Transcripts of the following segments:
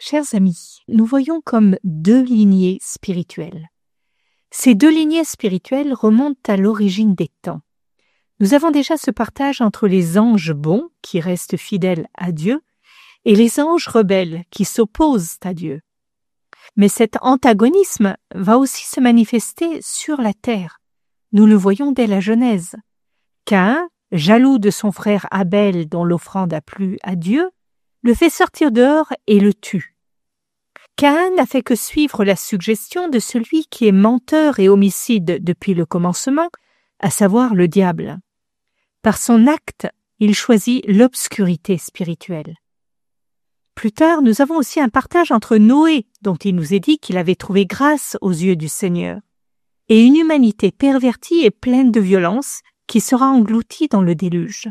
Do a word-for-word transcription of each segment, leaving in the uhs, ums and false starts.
Chers amis, nous voyons comme deux lignées spirituelles. Ces deux lignées spirituelles remontent à l'origine des temps. Nous avons déjà ce partage entre les anges bons, qui restent fidèles à Dieu, et les anges rebelles, qui s'opposent à Dieu. Mais cet antagonisme va aussi se manifester sur la terre. Nous le voyons dès la Genèse. Caïn, jaloux de son frère Abel dont l'offrande a plu à Dieu, le fait sortir dehors et le tue. Caïn n'a fait que suivre la suggestion de celui qui est menteur et homicide depuis le commencement, à savoir le diable. Par son acte, il choisit l'obscurité spirituelle. Plus tard, nous avons aussi un partage entre Noé, dont il nous est dit qu'il avait trouvé grâce aux yeux du Seigneur, et une humanité pervertie et pleine de violence qui sera engloutie dans le déluge.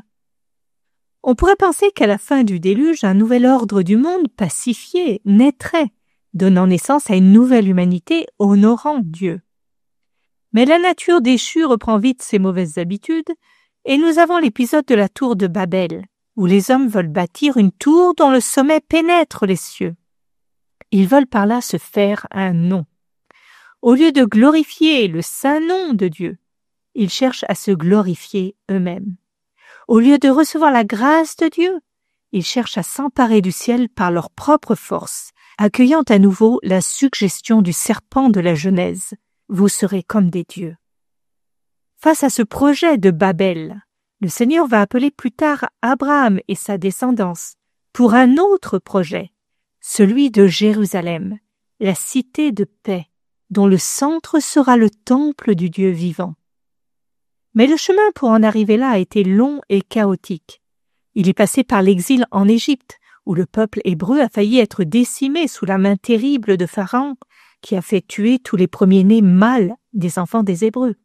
On pourrait penser qu'à la fin du déluge, un nouvel ordre du monde pacifié naîtrait, donnant naissance à une nouvelle humanité honorant Dieu. Mais la nature déchue reprend vite ses mauvaises habitudes, et nous avons l'épisode de la tour de Babel, où les hommes veulent bâtir une tour dont le sommet pénètre les cieux. Ils veulent par là se faire un nom. Au lieu de glorifier le saint nom de Dieu, ils cherchent à se glorifier eux-mêmes. Au lieu de recevoir la grâce de Dieu, ils cherchent à s'emparer du ciel par leur propre force, accueillant à nouveau la suggestion du serpent de la Genèse. Vous serez comme des dieux. Face à ce projet de Babel, le Seigneur va appeler plus tard Abraham et sa descendance pour un autre projet, celui de Jérusalem, la cité de paix, dont le centre sera le temple du Dieu vivant. Mais le chemin pour en arriver là a été long et chaotique. Il est passé par l'exil en Égypte, où le peuple hébreu a failli être décimé sous la main terrible de Pharaon, qui a fait tuer tous les premiers-nés mâles des enfants des Hébreux.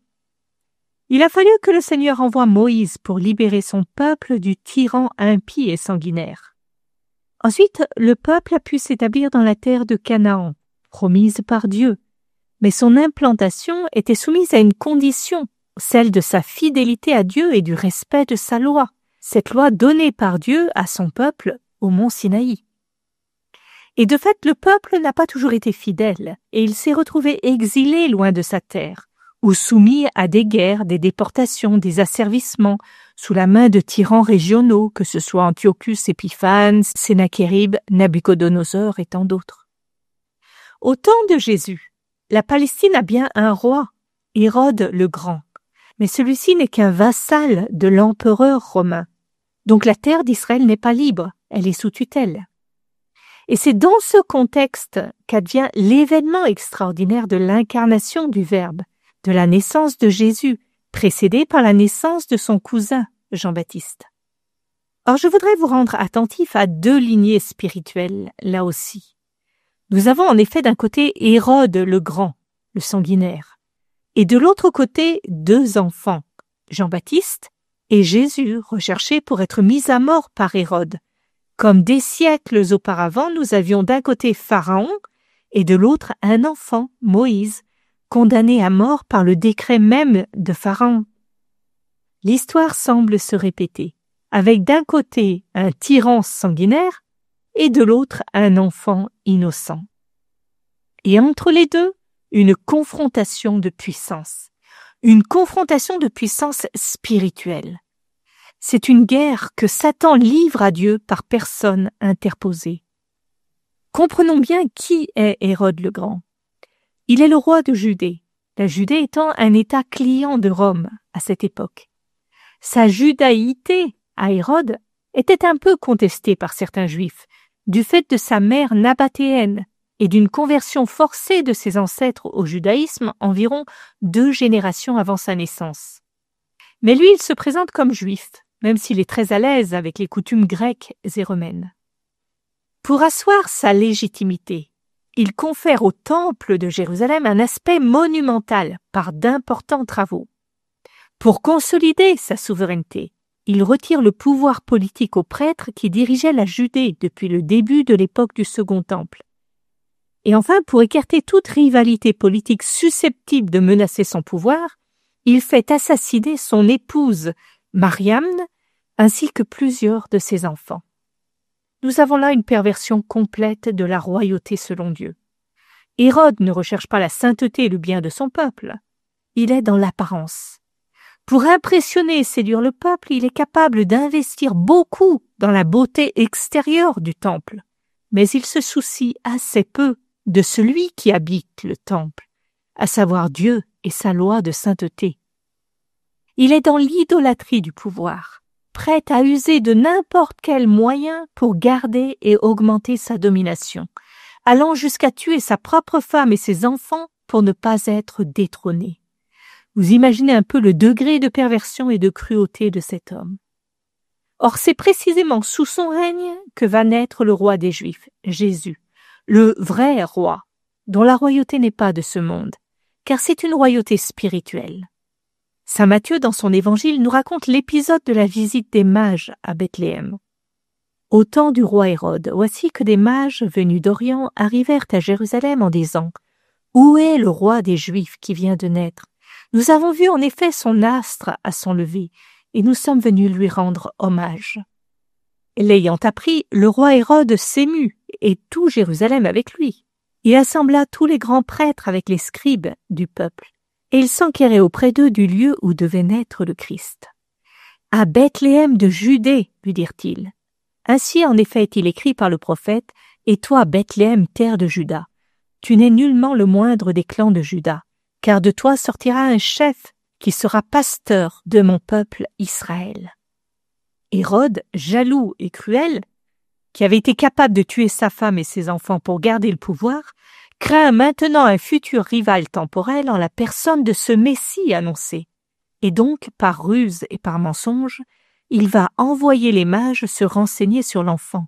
Il a fallu que le Seigneur envoie Moïse pour libérer son peuple du tyran impie et sanguinaire. Ensuite, le peuple a pu s'établir dans la terre de Canaan, promise par Dieu, mais son implantation était soumise à une condition, celle de sa fidélité à Dieu et du respect de sa loi, cette loi donnée par Dieu à son peuple au mont Sinaï. Et de fait, le peuple n'a pas toujours été fidèle, et il s'est retrouvé exilé loin de sa terre, ou soumis à des guerres, des déportations, des asservissements, sous la main de tyrans régionaux, que ce soit Antiochus Épiphanes, Sennachérib, Nabuchodonosor et tant d'autres. Au temps de Jésus, la Palestine a bien un roi, Hérode le Grand, mais celui-ci n'est qu'un vassal de l'empereur romain. Donc la terre d'Israël n'est pas libre, elle est sous tutelle. Et c'est dans ce contexte qu'advient l'événement extraordinaire de l'incarnation du Verbe, de la naissance de Jésus, précédée par la naissance de son cousin, Jean-Baptiste. Or, je voudrais vous rendre attentif à deux lignées spirituelles, là aussi. Nous avons en effet d'un côté Hérode le Grand, le sanguinaire, et de l'autre côté deux enfants, Jean-Baptiste et Jésus, recherchés pour être mis à mort par Hérode. Comme des siècles auparavant, nous avions d'un côté Pharaon et de l'autre un enfant, Moïse, condamné à mort par le décret même de Pharaon. L'histoire semble se répéter, avec d'un côté un tyran sanguinaire et de l'autre un enfant innocent. Et entre les deux, une confrontation de puissance, une confrontation de puissance spirituelle. C'est une guerre que Satan livre à Dieu par personne interposée. Comprenons bien qui est Hérode le Grand. Il est le roi de Judée, la Judée étant un État client de Rome à cette époque. Sa judaïté à Hérode était un peu contestée par certains Juifs, du fait de sa mère nabatéenne et d'une conversion forcée de ses ancêtres au judaïsme environ deux générations avant sa naissance. Mais lui, il se présente comme juif, même s'il est très à l'aise avec les coutumes grecques et romaines. Pour asseoir sa légitimité, il confère au temple de Jérusalem un aspect monumental par d'importants travaux. Pour consolider sa souveraineté, il retire le pouvoir politique aux prêtres qui dirigeaient la Judée depuis le début de l'époque du Second Temple. Et enfin, pour écarter toute rivalité politique susceptible de menacer son pouvoir, il fait assassiner son épouse, Mariamne, ainsi que plusieurs de ses enfants. Nous avons là une perversion complète de la royauté selon Dieu. Hérode ne recherche pas la sainteté et le bien de son peuple. Il est dans l'apparence. Pour impressionner et séduire le peuple, il est capable d'investir beaucoup dans la beauté extérieure du temple. Mais il se soucie assez peu de celui qui habite le temple, à savoir Dieu et sa loi de sainteté. Il est dans l'idolâtrie du pouvoir, prêt à user de n'importe quel moyen pour garder et augmenter sa domination, allant jusqu'à tuer sa propre femme et ses enfants pour ne pas être détrôné. Vous imaginez un peu le degré de perversion et de cruauté de cet homme. Or, c'est précisément sous son règne que va naître le roi des Juifs, Jésus, le vrai roi, dont la royauté n'est pas de ce monde, car c'est une royauté spirituelle. Saint Matthieu, dans son évangile, nous raconte l'épisode de la visite des mages à Bethléem. Au temps du roi Hérode, voici que des mages venus d'Orient arrivèrent à Jérusalem en disant « Où est le roi des Juifs qui vient de naître ? Nous avons vu en effet son astre à son lever, et nous sommes venus lui rendre hommage. » L'ayant appris, le roi Hérode s'émut, et tout Jérusalem avec lui. Il assembla tous les grands prêtres avec les scribes du peuple, et il s'enquérait auprès d'eux du lieu où devait naître le Christ. « À Bethléem de Judée, lui dirent-ils. Ainsi en effet est-il écrit par le prophète, « Et toi, Bethléem, terre de Juda, tu n'es nullement le moindre des clans de Juda, car de toi sortira un chef qui sera pasteur de mon peuple Israël. » Hérode, jaloux et cruel, qui avait été capable de tuer sa femme et ses enfants pour garder le pouvoir, craint maintenant un futur rival temporel en la personne de ce Messie annoncé. Et donc, par ruse et par mensonge, il va envoyer les mages se renseigner sur l'enfant.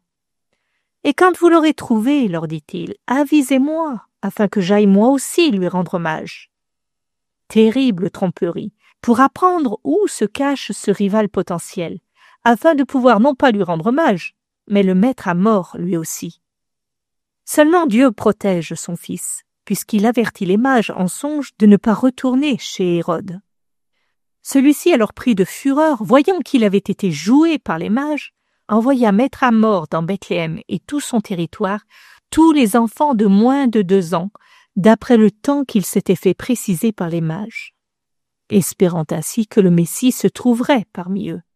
« Et quand vous l'aurez trouvé, leur dit-il, avisez-moi, afin que j'aille moi aussi lui rendre hommage. » Terrible tromperie, pour apprendre où se cache ce rival potentiel, afin de pouvoir non pas lui rendre hommage, mais le mettre à mort lui aussi. Seulement Dieu protège son fils, puisqu'il avertit les mages en songe de ne pas retourner chez Hérode. Celui-ci, alors pris de fureur, voyant qu'il avait été joué par les mages, envoya mettre à mort dans Bethléem et tout son territoire tous les enfants de moins de deux ans, d'après le temps qu'il s'était fait préciser par les mages, espérant ainsi que le Messie se trouverait parmi eux.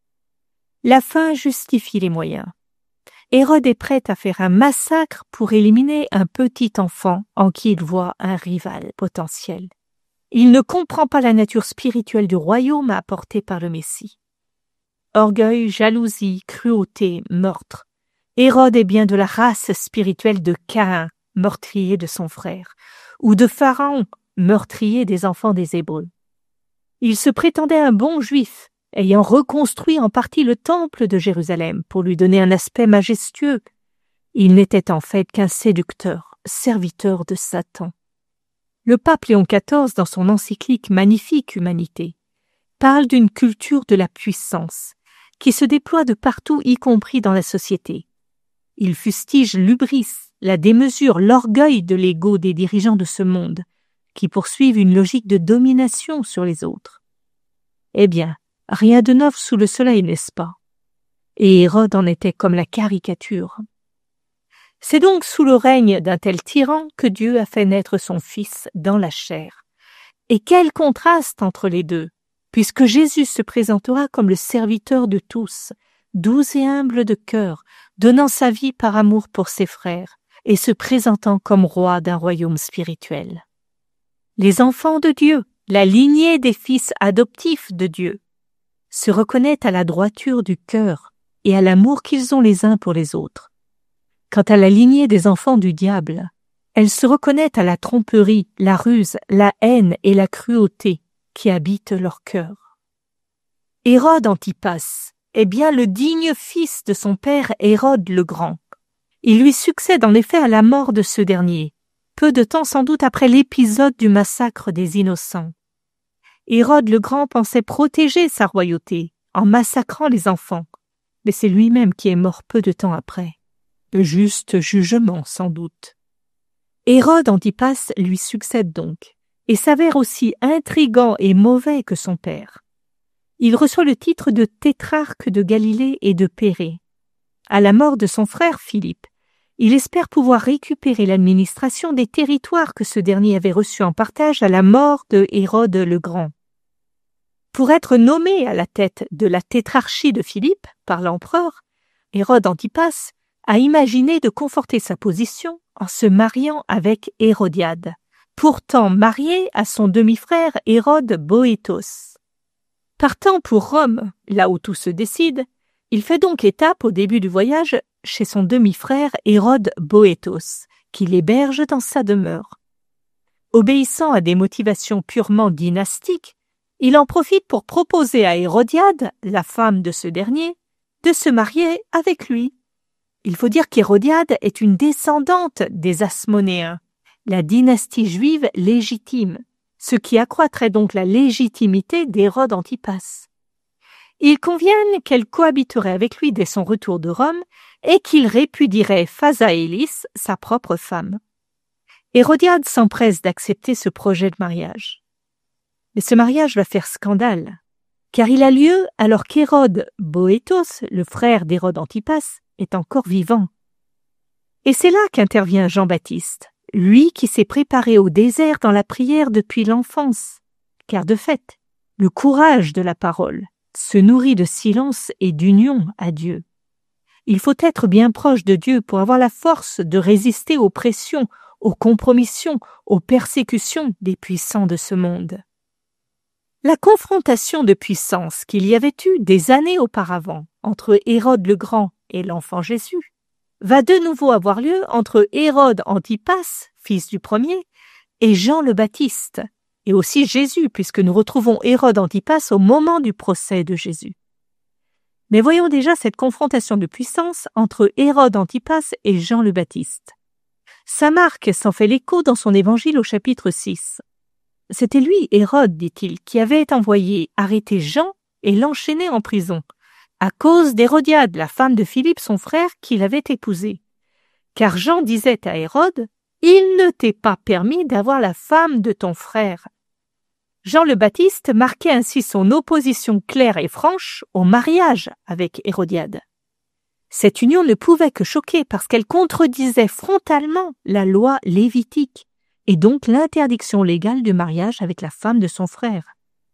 La fin justifie les moyens. Hérode est prêt à faire un massacre pour éliminer un petit enfant en qui il voit un rival potentiel. Il ne comprend pas la nature spirituelle du royaume apporté par le Messie. Orgueil, jalousie, cruauté, meurtre. Hérode est bien de la race spirituelle de Caïn, meurtrier de son frère, ou de Pharaon, meurtrier des enfants des Hébreux. Il se prétendait un bon juif, ayant reconstruit en partie le temple de Jérusalem pour lui donner un aspect majestueux. Il n'était en fait qu'un séducteur, serviteur de Satan. Le pape Léon quatorze, dans son encyclique Magnifique Humanité, parle d'une culture de la puissance qui se déploie de partout, y compris dans la société. Il fustige l'hubris, la démesure, l'orgueil de l'ego des dirigeants de ce monde, qui poursuivent une logique de domination sur les autres. Eh bien, rien de neuf sous le soleil, n'est-ce pas? Et Hérode en était comme la caricature. C'est donc sous le règne d'un tel tyran que Dieu a fait naître son Fils dans la chair. Et quel contraste entre les deux, puisque Jésus se présentera comme le serviteur de tous, doux et humble de cœur, donnant sa vie par amour pour ses frères, et se présentant comme roi d'un royaume spirituel. Les enfants de Dieu, la lignée des fils adoptifs de Dieu, se reconnaissent à la droiture du cœur et à l'amour qu'ils ont les uns pour les autres. Quant à la lignée des enfants du diable, elle se reconnaît à la tromperie, la ruse, la haine et la cruauté qui habitent leur cœur. Hérode Antipas est bien le digne fils de son père Hérode le Grand. Il lui succède en effet à la mort de ce dernier, peu de temps sans doute après l'épisode du massacre des innocents. Hérode le Grand pensait protéger sa royauté en massacrant les enfants, mais c'est lui-même qui est mort peu de temps après. Le juste jugement, sans doute. Hérode Antipas lui succède donc, et s'avère aussi intrigant et mauvais que son père. Il reçoit le titre de tétrarque de Galilée et de Pérée. à la mort de son frère Philippe, il espère pouvoir récupérer l'administration des territoires que ce dernier avait reçus en partage à la mort de Hérode le Grand. Pour être nommé à la tête de la tétrarchie de Philippe par l'empereur, Hérode Antipas a imaginé de conforter sa position en se mariant avec Hérodiade, pourtant mariée à son demi-frère Hérode Boétos. Partant pour Rome, là où tout se décide, il fait donc étape au début du voyage chez son demi-frère Hérode Boétos, qui l'héberge dans sa demeure. Obéissant à des motivations purement dynastiques, il en profite pour proposer à Hérodiade, la femme de ce dernier, de se marier avec lui. Il faut dire qu'Hérodiade est une descendante des Asmonéens, la dynastie juive légitime, ce qui accroîtrait donc la légitimité d'Hérode Antipas. Ils conviennent qu'elle cohabiterait avec lui dès son retour de Rome et qu'il répudierait Phasaélis, sa propre femme. Hérodiade s'empresse d'accepter ce projet de mariage. Mais ce mariage va faire scandale, car il a lieu alors qu'Hérode Boétos, le frère d'Hérode Antipas, est encore vivant. Et c'est là qu'intervient Jean-Baptiste, lui qui s'est préparé au désert dans la prière depuis l'enfance, car de fait, le courage de la parole se nourrit de silence et d'union à Dieu. Il faut être bien proche de Dieu pour avoir la force de résister aux pressions, aux compromissions, aux persécutions des puissants de ce monde. La confrontation de puissance qu'il y avait eu des années auparavant entre Hérode le Grand et l'enfant Jésus va de nouveau avoir lieu entre Hérode Antipas, fils du premier, et Jean le Baptiste, et aussi Jésus, puisque nous retrouvons Hérode Antipas au moment du procès de Jésus. Mais voyons déjà cette confrontation de puissance entre Hérode Antipas et Jean le Baptiste. Saint Marc s'en fait l'écho dans son évangile au chapitre six. C'était lui, Hérode, dit-il, qui avait envoyé arrêter Jean et l'enchaîner en prison, à cause d'Hérodiade, la femme de Philippe, son frère, qu'il avait épousée. Car Jean disait à Hérode, « Il ne t'est pas permis d'avoir la femme de ton frère. » Jean le Baptiste marquait ainsi son opposition claire et franche au mariage avec Hérodiade. Cette union ne pouvait que choquer parce qu'elle contredisait frontalement la loi lévitique et donc l'interdiction légale du mariage avec la femme de son frère.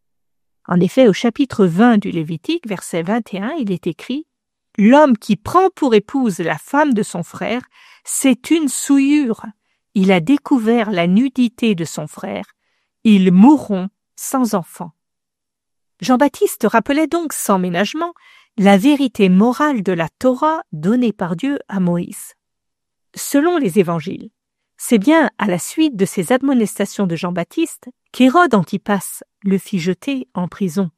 En effet, au chapitre vingt du Lévitique, verset vingt et un, il est écrit « L'homme qui prend pour épouse la femme de son frère, c'est une souillure. Il a découvert la nudité de son frère. Ils mourront sans enfant. » Jean-Baptiste rappelait donc sans ménagement la vérité morale de la Torah donnée par Dieu à Moïse. Selon les évangiles, c'est bien à la suite de ces admonestations de Jean-Baptiste qu'Hérode Antipas le fit jeter en prison.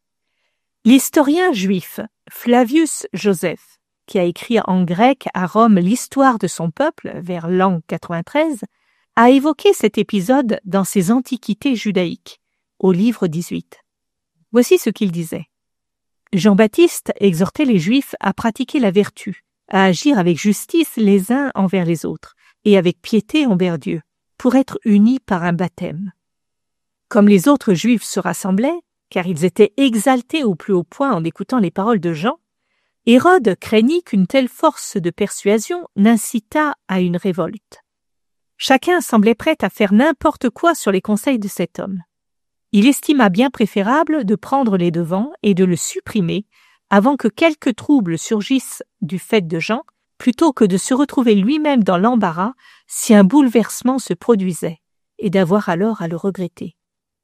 L'historien juif Flavius Joseph, qui a écrit en grec à Rome l'histoire de son peuple vers l'an quatre-vingt-treize, a évoqué cet épisode dans ses Antiquités judaïques, au livre dix-huit. Voici ce qu'il disait. Jean-Baptiste exhortait les Juifs à pratiquer la vertu, à agir avec justice les uns envers les autres et avec piété envers Dieu, pour être unis par un baptême. Comme les autres Juifs se rassemblaient, car ils étaient exaltés au plus haut point en écoutant les paroles de Jean, Hérode craignit qu'une telle force de persuasion n'incitât à une révolte. Chacun semblait prêt à faire n'importe quoi sur les conseils de cet homme. Il estima bien préférable de prendre les devants et de le supprimer avant que quelque trouble surgisse du fait de Jean, plutôt que de se retrouver lui-même dans l'embarras si un bouleversement se produisait, et d'avoir alors à le regretter.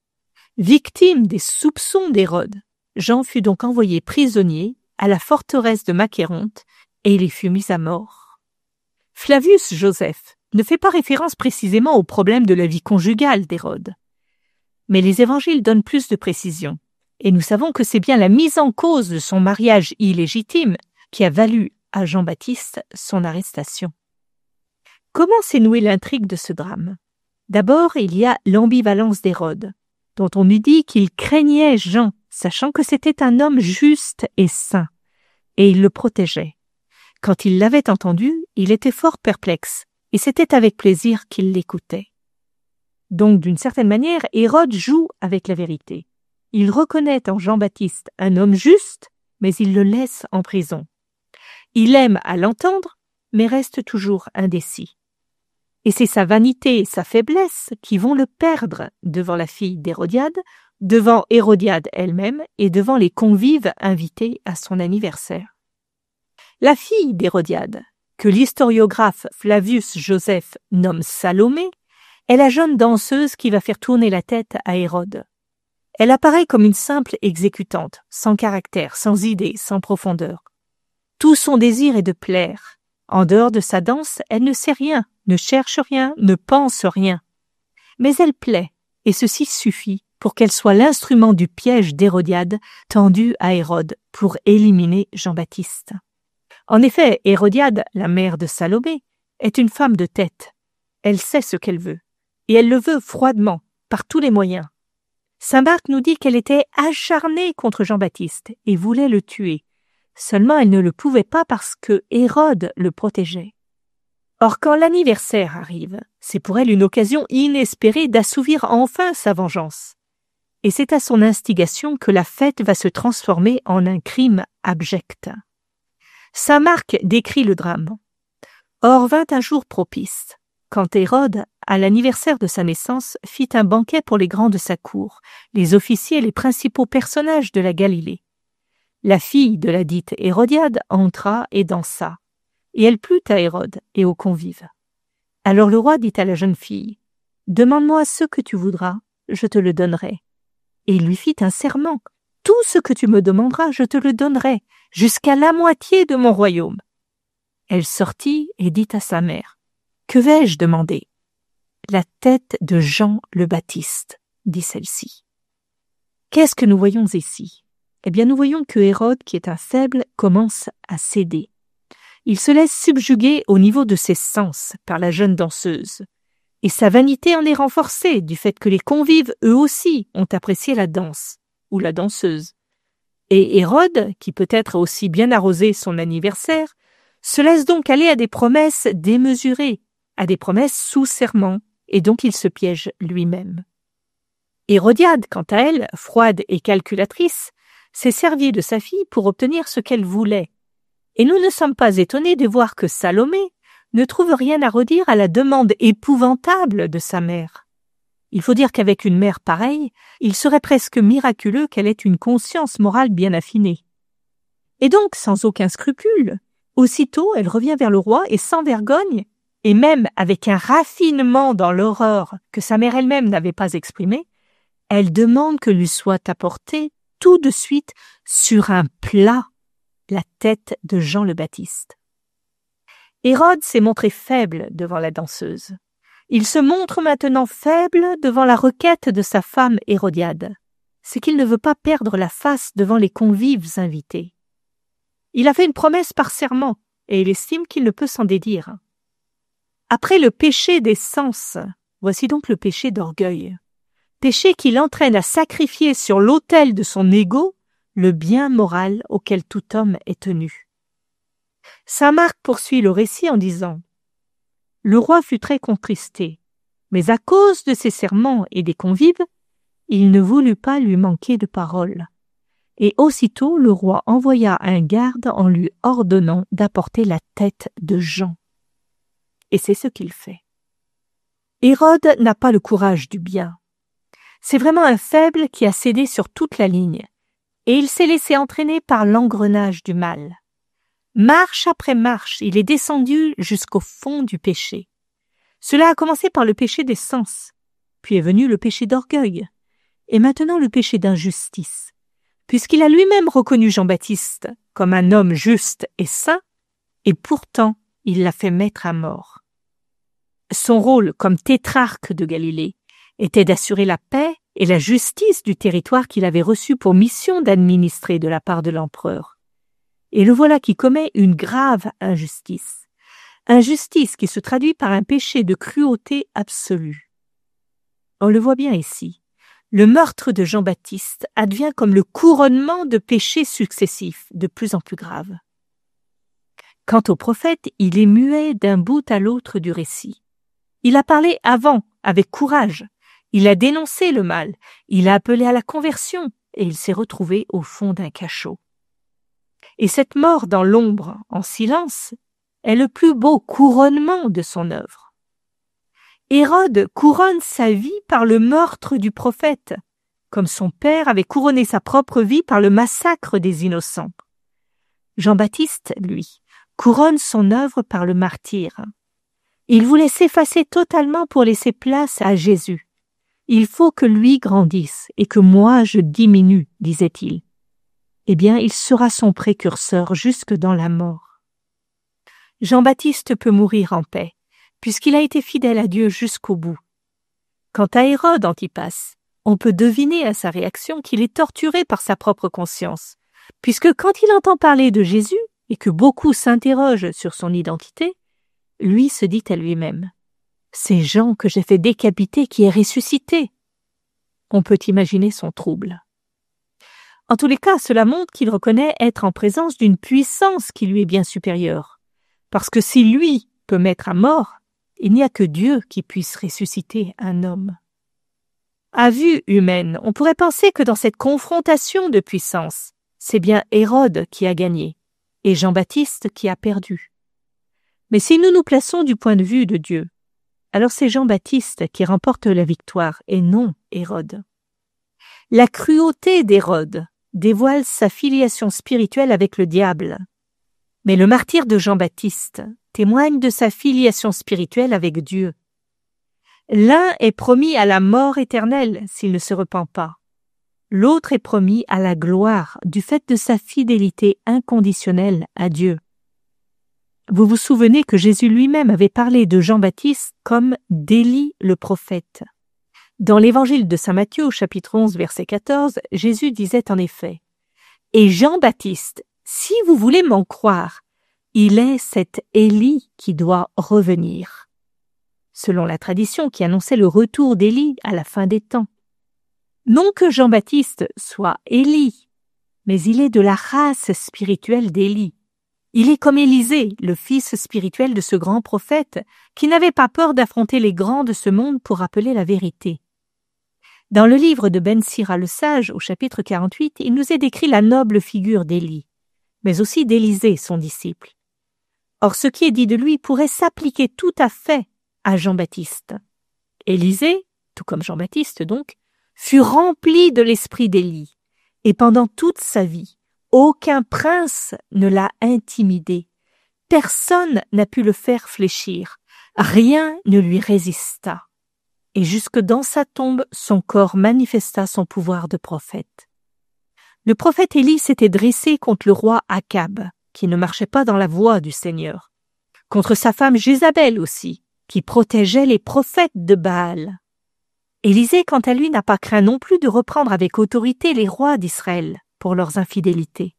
Victime des soupçons d'Hérode, Jean fut donc envoyé prisonnier à la forteresse de Macéronte et il y fut mis à mort. Flavius Joseph ne fait pas référence précisément au problème de la vie conjugale d'Hérode. Mais les évangiles donnent plus de précision, et nous savons que c'est bien la mise en cause de son mariage illégitime qui a valu à Jean-Baptiste son arrestation. Comment s'est nouée l'intrigue de ce drame? D'abord, il y a l'ambivalence d'Hérode, dont on nous dit qu'il craignait Jean, sachant que c'était un homme juste et saint, et il le protégeait. Quand il l'avait entendu, il était fort perplexe, et c'était avec plaisir qu'il l'écoutait. Donc, d'une certaine manière, Hérode joue avec la vérité. Il reconnaît en Jean-Baptiste un homme juste, mais il le laisse en prison. Il aime à l'entendre, mais reste toujours indécis. Et c'est sa vanité et sa faiblesse qui vont le perdre devant la fille d'Hérodiade, devant Hérodiade elle-même et devant les convives invités à son anniversaire. La fille d'Hérodiade, que l'historiographe Flavius Joseph nomme Salomé, est la jeune danseuse qui va faire tourner la tête à Hérode. Elle apparaît comme une simple exécutante, sans caractère, sans idée, sans profondeur. Tout son désir est de plaire. En dehors de sa danse, elle ne sait rien, ne cherche rien, ne pense rien. Mais elle plaît, et ceci suffit pour qu'elle soit l'instrument du piège d'Hérodiade tendu à Hérode pour éliminer Jean-Baptiste. En effet, Hérodiade, la mère de Salomé, est une femme de tête. Elle sait ce qu'elle veut, et elle le veut froidement, par tous les moyens. Saint Marc nous dit qu'elle était acharnée contre Jean-Baptiste et voulait le tuer. Seulement elle ne le pouvait pas parce que Hérode le protégeait. Or, quand l'anniversaire arrive, c'est pour elle une occasion inespérée d'assouvir enfin sa vengeance. Et c'est à son instigation que la fête va se transformer en un crime abject. Saint Marc décrit le drame. Or vint un jour propice, quand Hérode, à l'anniversaire de sa naissance, fit un banquet pour les grands de sa cour, les officiers et les principaux personnages de la Galilée. La fille de la dite Hérodiade entra et dansa, et elle plut à Hérode et aux convives. Alors le roi dit à la jeune fille, « Demande-moi ce que tu voudras, je te le donnerai. » Et il lui fit un serment, « Tout ce que tu me demanderas, je te le donnerai, jusqu'à la moitié de mon royaume. » Elle sortit et dit à sa mère, « Que vais-je demander ?»« La tête de Jean le Baptiste, » dit celle-ci. Qu'est-ce que nous voyons ici ? Eh bien, nous voyons que Hérode, qui est un faible, commence à céder. Il se laisse subjuguer au niveau de ses sens par la jeune danseuse. Et sa vanité en est renforcée du fait que les convives, eux aussi, ont apprécié la danse, ou la danseuse. Et Hérode, qui peut-être a aussi bien arrosé son anniversaire, se laisse donc aller à des promesses démesurées, à des promesses sous serment, et donc il se piège lui-même. Hérodiade, quant à elle, froide et calculatrice, s'est servie de sa fille pour obtenir ce qu'elle voulait. Et nous ne sommes pas étonnés de voir que Salomé ne trouve rien à redire à la demande épouvantable de sa mère. Il faut dire qu'avec une mère pareille, il serait presque miraculeux qu'elle ait une conscience morale bien affinée. Et donc, sans aucun scrupule, aussitôt elle revient vers le roi et sans vergogne, et même avec un raffinement dans l'horreur que sa mère elle-même n'avait pas exprimé, elle demande que lui soit apportée tout de suite sur un plat la tête de Jean le Baptiste. Hérode s'est montré faible devant la danseuse. Il se montre maintenant faible devant la requête de sa femme Hérodiade. C'est qu'il ne veut pas perdre la face devant les convives invités. Il a fait une promesse par serment et il estime qu'il ne peut s'en dédire. Après le péché des sens, voici donc le péché d'orgueil. Péché qui l'entraîne à sacrifier sur l'autel de son ego le bien moral auquel tout homme est tenu. Saint Marc poursuit le récit en disant « Le roi fut très contristé, mais à cause de ses serments et des convives, il ne voulut pas lui manquer de parole. Et aussitôt le roi envoya un garde en lui ordonnant d'apporter la tête de Jean. Et c'est ce qu'il fait. Hérode n'a pas le courage du bien. C'est vraiment un faible qui a cédé sur toute la ligne, et il s'est laissé entraîner par l'engrenage du mal. Marche après marche, il est descendu jusqu'au fond du péché. Cela a commencé par le péché des sens, puis est venu le péché d'orgueil, et maintenant le péché d'injustice, puisqu'il a lui-même reconnu Jean-Baptiste comme un homme juste et saint, et pourtant il l'a fait mettre à mort. Son rôle comme tétrarque de Galilée était d'assurer la paix et la justice du territoire qu'il avait reçu pour mission d'administrer de la part de l'empereur. Et le voilà qui commet une grave injustice. Injustice qui se traduit par un péché de cruauté absolue. On le voit bien ici. Le meurtre de Jean-Baptiste advient comme le couronnement de péchés successifs, de plus en plus graves. Quant au prophète, il est muet d'un bout à l'autre du récit. Il a parlé avant, avec courage. Il a dénoncé le mal, il a appelé à la conversion et il s'est retrouvé au fond d'un cachot. Et cette mort dans l'ombre, en silence, est le plus beau couronnement de son œuvre. Hérode couronne sa vie par le meurtre du prophète, comme son père avait couronné sa propre vie par le massacre des innocents. Jean-Baptiste, lui, couronne son œuvre par le martyre. Il voulait s'effacer totalement pour laisser place à Jésus. Il faut que lui grandisse et que moi je diminue, disait-il. Eh bien, il sera son précurseur jusque dans la mort. Jean-Baptiste peut mourir en paix, puisqu'il a été fidèle à Dieu jusqu'au bout. Quant à Hérode Antipas, on peut deviner à sa réaction qu'il est torturé par sa propre conscience, puisque quand il entend parler de Jésus et que beaucoup s'interrogent sur son identité, lui se dit à lui-même « C'est Jean que j'ai fait décapiter qui est ressuscité ». On peut imaginer son trouble. En tous les cas, cela montre qu'il reconnaît être en présence d'une puissance qui lui est bien supérieure, parce que si lui peut mettre à mort, il n'y a que Dieu qui puisse ressusciter un homme. À vue humaine, on pourrait penser que dans cette confrontation de puissance, c'est bien Hérode qui a gagné et Jean-Baptiste qui a perdu. Mais si nous nous plaçons du point de vue de Dieu, alors c'est Jean-Baptiste qui remporte la victoire et non Hérode. La cruauté d'Hérode dévoile sa filiation spirituelle avec le diable, mais le martyre de Jean-Baptiste témoigne de sa filiation spirituelle avec Dieu. L'un est promis à la mort éternelle s'il ne se repent pas. L'autre est promis à la gloire du fait de sa fidélité inconditionnelle à Dieu. Vous vous souvenez que Jésus lui-même avait parlé de Jean-Baptiste comme d'Élie le prophète. Dans l'évangile de saint Matthieu, au chapitre onze, verset quatorze, Jésus disait en effet « Et Jean-Baptiste, si vous voulez m'en croire, il est cet Élie qui doit revenir. » Selon la tradition qui annonçait le retour d'Élie à la fin des temps. Non que Jean-Baptiste soit Élie, mais il est de la race spirituelle d'Élie. Il est comme Élisée, le fils spirituel de ce grand prophète, qui n'avait pas peur d'affronter les grands de ce monde pour rappeler la vérité. Dans le livre de Ben Sira le Sage, au chapitre quarante-huit, il nous est décrit la noble figure d'Élie, mais aussi d'Élisée, son disciple. Or, ce qui est dit de lui pourrait s'appliquer tout à fait à Jean-Baptiste. Élisée, tout comme Jean-Baptiste donc, fut rempli de l'esprit d'Élie, et pendant toute sa vie, aucun prince ne l'a intimidé, personne n'a pu le faire fléchir, rien ne lui résista, et jusque dans sa tombe, son corps manifesta son pouvoir de prophète. Le prophète Élie s'était dressé contre le roi Akab, qui ne marchait pas dans la voie du Seigneur, contre sa femme Jézabel aussi, qui protégeait les prophètes de Baal. Élisée, quant à lui, n'a pas craint non plus de reprendre avec autorité les rois d'Israël pour leurs infidélités.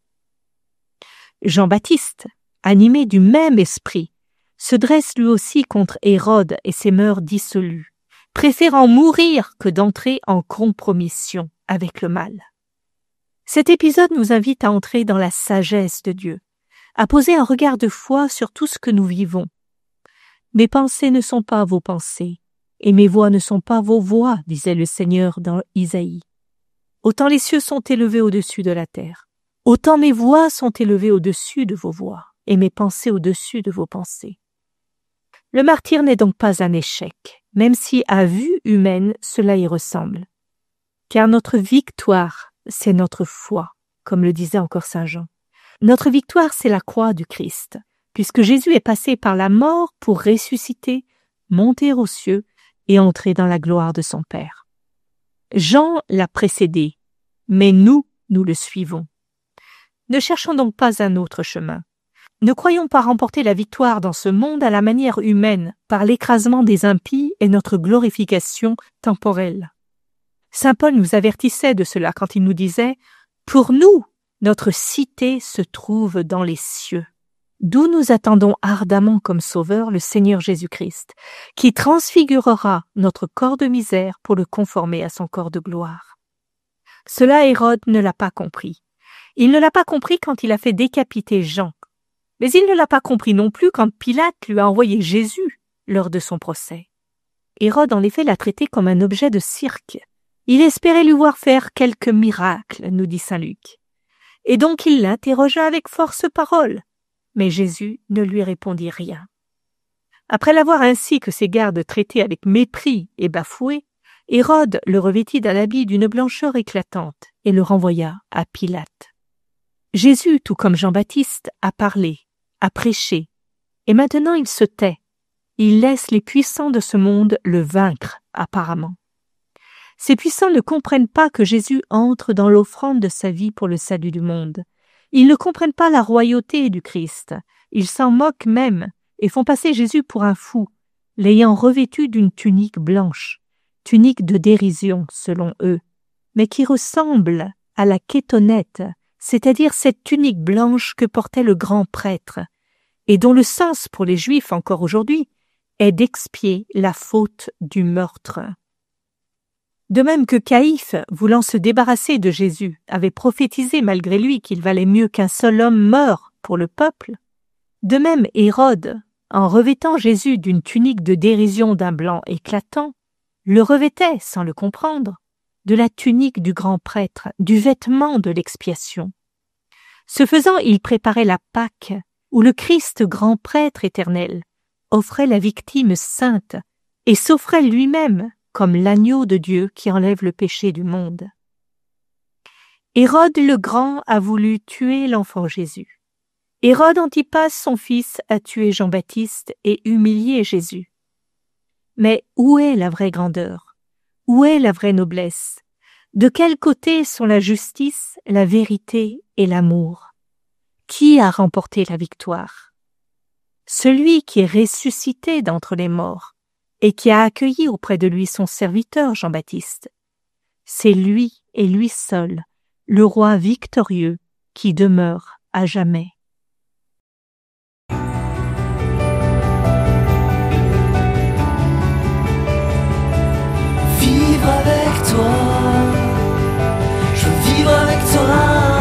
Jean-Baptiste, animé du même esprit, se dresse lui aussi contre Hérode et ses mœurs dissolues, préférant mourir que d'entrer en compromission avec le mal. Cet épisode nous invite à entrer dans la sagesse de Dieu, à poser un regard de foi sur tout ce que nous vivons. Mes pensées ne sont pas vos pensées, et mes voix ne sont pas vos voix, disait le Seigneur dans Isaïe. Autant les cieux sont élevés au-dessus de la terre, autant mes voix sont élevées au-dessus de vos voix, et mes pensées au-dessus de vos pensées. Le martyre n'est donc pas un échec, même si à vue humaine cela y ressemble. Car notre victoire, c'est notre foi, comme le disait encore saint Jean. Notre victoire, c'est la croix du Christ, puisque Jésus est passé par la mort pour ressusciter, monter aux cieux et entrer dans la gloire de son Père. Jean l'a précédé, mais nous, nous le suivons. Ne cherchons donc pas un autre chemin. Ne croyons pas remporter la victoire dans ce monde à la manière humaine, par l'écrasement des impies et notre glorification temporelle. Saint Paul nous avertissait de cela quand il nous disait « Pour nous, notre cité se trouve dans les cieux ». D'où nous attendons ardemment comme Sauveur le Seigneur Jésus-Christ, qui transfigurera notre corps de misère pour le conformer à son corps de gloire. Cela Hérode ne l'a pas compris. Il ne l'a pas compris quand il a fait décapiter Jean. Mais il ne l'a pas compris non plus quand Pilate lui a envoyé Jésus lors de son procès. Hérode en effet l'a traité comme un objet de cirque. Il espérait lui voir faire quelques miracles, nous dit saint Luc. et donc il l'interrogea avec force parole. Mais Jésus ne lui répondit rien. Après l'avoir ainsi que ses gardes traité avec mépris et bafoué, Hérode le revêtit d'un habit d'une blancheur éclatante et le renvoya à Pilate. Jésus, tout comme Jean-Baptiste, a parlé, a prêché, et maintenant il se tait. Il laisse les puissants de ce monde le vaincre, apparemment. Ces puissants ne comprennent pas que Jésus entre dans l'offrande de sa vie pour le salut du monde. Ils ne comprennent pas la royauté du Christ. Ils s'en moquent même et font passer Jésus pour un fou, l'ayant revêtu d'une tunique blanche, tunique de dérision selon eux, mais qui ressemble à la kétonnette, c'est-à-dire cette tunique blanche que portait le grand prêtre, et dont le sens pour les Juifs encore aujourd'hui est d'expier la faute du meurtre. De même que Caïphe, voulant se débarrasser de Jésus, avait prophétisé malgré lui qu'il valait mieux qu'un seul homme meure pour le peuple, de même Hérode, en revêtant Jésus d'une tunique de dérision d'un blanc éclatant, le revêtait, sans le comprendre, de la tunique du grand prêtre, du vêtement de l'expiation. Ce faisant, il préparait la Pâque, où le Christ grand prêtre éternel offrait la victime sainte et s'offrait lui-même comme l'agneau de Dieu qui enlève le péché du monde. Hérode le Grand a voulu tuer l'enfant Jésus. Hérode Antipas, son fils, a tué Jean-Baptiste et humilié Jésus. Mais où est la vraie grandeur? Où est la vraie noblesse? De quel côté sont la justice, la vérité et l'amour? Qui a remporté la victoire? Celui qui est ressuscité d'entre les morts et qui a accueilli auprès de lui son serviteur Jean-Baptiste. C'est lui et lui seul, le roi victorieux qui demeure à jamais. Vivre avec toi, je veux vivre avec toi,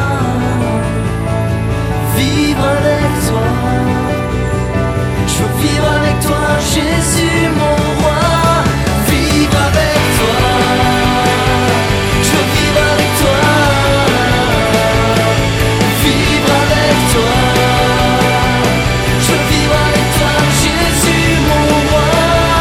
vivre avec toi, je veux vivre avec toi, Jésus mon roi. Vivre avec toi, je veux vivre avec toi, vivre avec toi, je veux vivre avec toi, Jésus mon roi.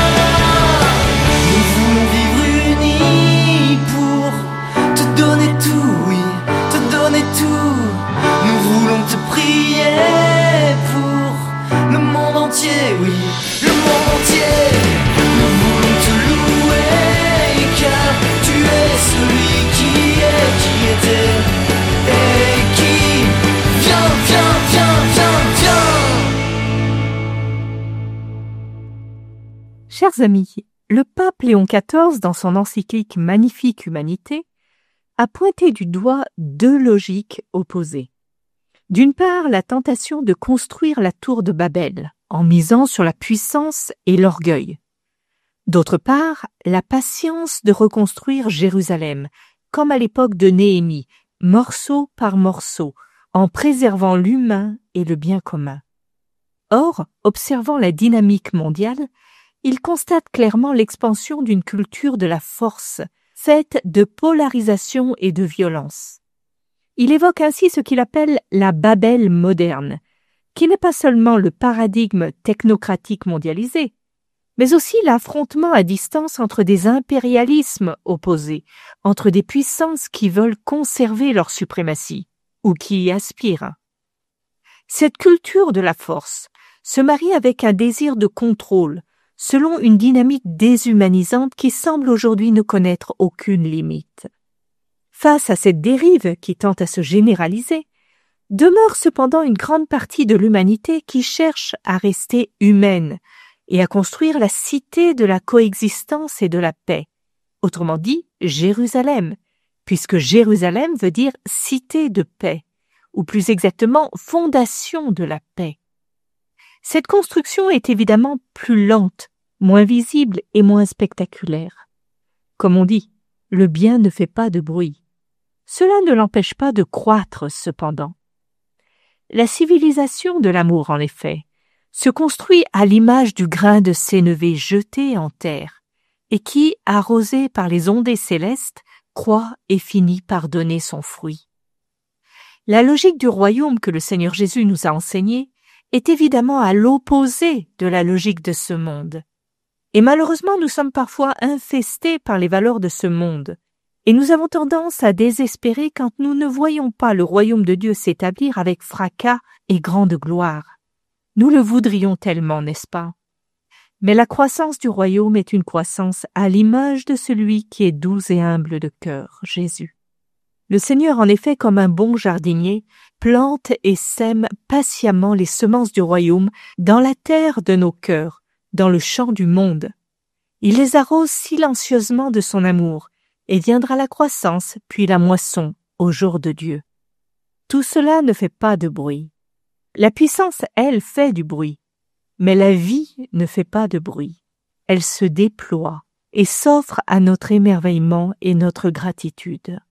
Nous voulons vivre unis pour te donner tout, oui, te donner tout. Nous voulons te prier pour le monde entier, oui, le monde entier. Nous voulons te louer car tu es celui qui est, qui était et qui vient, vient, vient, vient, vient. Chers amis, le pape Léon quatorze, dans son encyclique Magnifique Humanité, a pointé du doigt deux logiques opposées. D'une part, la tentation de construire la tour de Babel, en misant sur la puissance et l'orgueil. D'autre part, la patience de reconstruire Jérusalem, comme à l'époque de Néhémie, morceau par morceau, en préservant l'humain et le bien commun. Or, observant la dynamique mondiale, il constate clairement l'expansion d'une culture de la force, faite de polarisation et de violence. Il évoque ainsi ce qu'il appelle la Babel moderne, qui n'est pas seulement le paradigme technocratique mondialisé, mais aussi l'affrontement à distance entre des impérialismes opposés, entre des puissances qui veulent conserver leur suprématie ou qui y aspirent. Cette culture de la force se marie avec un désir de contrôle, selon une dynamique déshumanisante qui semble aujourd'hui ne connaître aucune limite. Face à cette dérive qui tente à se généraliser, demeure cependant une grande partie de l'humanité qui cherche à rester humaine et à construire la cité de la coexistence et de la paix, autrement dit Jérusalem, puisque Jérusalem veut dire cité de paix, ou plus exactement fondation de la paix. Cette construction est évidemment plus lente, moins visible et moins spectaculaire. Comme on dit, le bien ne fait pas de bruit. Cela ne l'empêche pas de croître cependant. La civilisation de l'amour, en effet, se construit à l'image du grain de sénévé jeté en terre et qui, arrosé par les ondées célestes, croît et finit par donner son fruit. La logique du royaume que le Seigneur Jésus nous a enseignée est évidemment à l'opposé de la logique de ce monde. Et malheureusement, nous sommes parfois infestés par les valeurs de ce monde. Et nous avons tendance à désespérer quand nous ne voyons pas le royaume de Dieu s'établir avec fracas et grande gloire. Nous le voudrions tellement, n'est-ce pas? Mais la croissance du royaume est une croissance à l'image de celui qui est doux et humble de cœur, Jésus. Le Seigneur, en effet, comme un bon jardinier, plante et sème patiemment les semences du royaume dans la terre de nos cœurs, dans le champ du monde. Il les arrose silencieusement de son amour, et viendra la croissance, puis la moisson, au jour de Dieu. Tout cela ne fait pas de bruit. La puissance, elle, fait du bruit, mais la vie ne fait pas de bruit. Elle se déploie et s'offre à notre émerveillement et notre gratitude.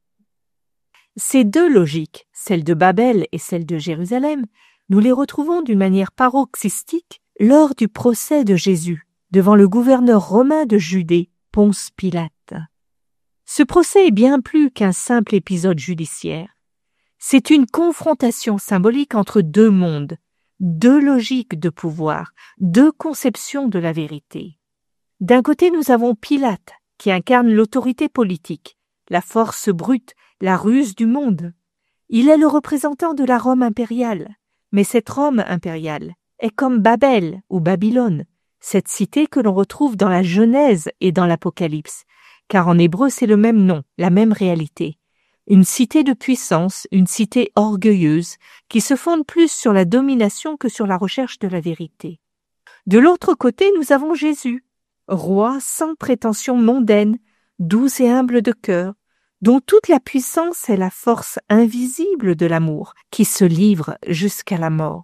Ces deux logiques, celle de Babel et celle de Jérusalem, nous les retrouvons d'une manière paroxystique lors du procès de Jésus devant le gouverneur romain de Judée, Ponce Pilate. Ce procès est bien plus qu'un simple épisode judiciaire. C'est une confrontation symbolique entre deux mondes, deux logiques de pouvoir, deux conceptions de la vérité. D'un côté, nous avons Pilate, qui incarne l'autorité politique, la force brute, la ruse du monde. Il est le représentant de la Rome impériale, mais cette Rome impériale est comme Babel ou Babylone, cette cité que l'on retrouve dans la Genèse et dans l'Apocalypse, car en hébreu c'est le même nom, la même réalité. Une cité de puissance, une cité orgueilleuse, qui se fonde plus sur la domination que sur la recherche de la vérité. De l'autre côté, nous avons Jésus, roi sans prétention mondaine, doux et humble de cœur, dont toute la puissance est la force invisible de l'amour, qui se livre jusqu'à la mort.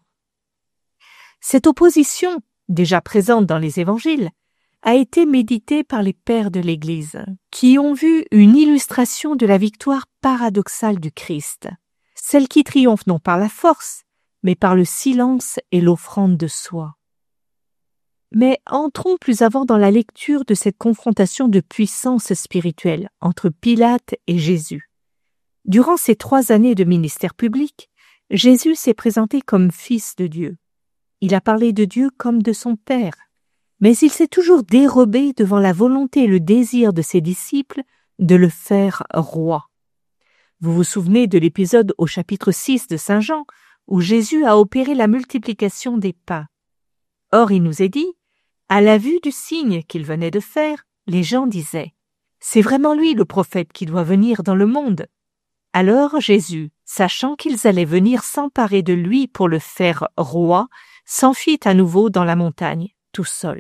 Cette opposition, déjà présente dans les évangiles, a été méditée par les pères de l'Église, qui ont vu une illustration de la victoire paradoxale du Christ, celle qui triomphe non par la force, mais par le silence et l'offrande de soi. Mais entrons plus avant dans la lecture de cette confrontation de puissance spirituelle entre Pilate et Jésus. Durant ces trois années de ministère public, Jésus s'est présenté comme fils de Dieu. Il a parlé de Dieu comme de son Père, mais il s'est toujours dérobé devant la volonté et le désir de ses disciples de le faire roi. Vous vous souvenez de l'épisode au chapitre six de Saint Jean, où Jésus a opéré la multiplication des pains. Or, il nous est dit, à la vue du signe qu'il venait de faire, les gens disaient « C'est vraiment lui le prophète qui doit venir dans le monde ». Alors Jésus, sachant qu'ils allaient venir s'emparer de lui pour le faire roi, s'enfuit à nouveau dans la montagne, tout seul.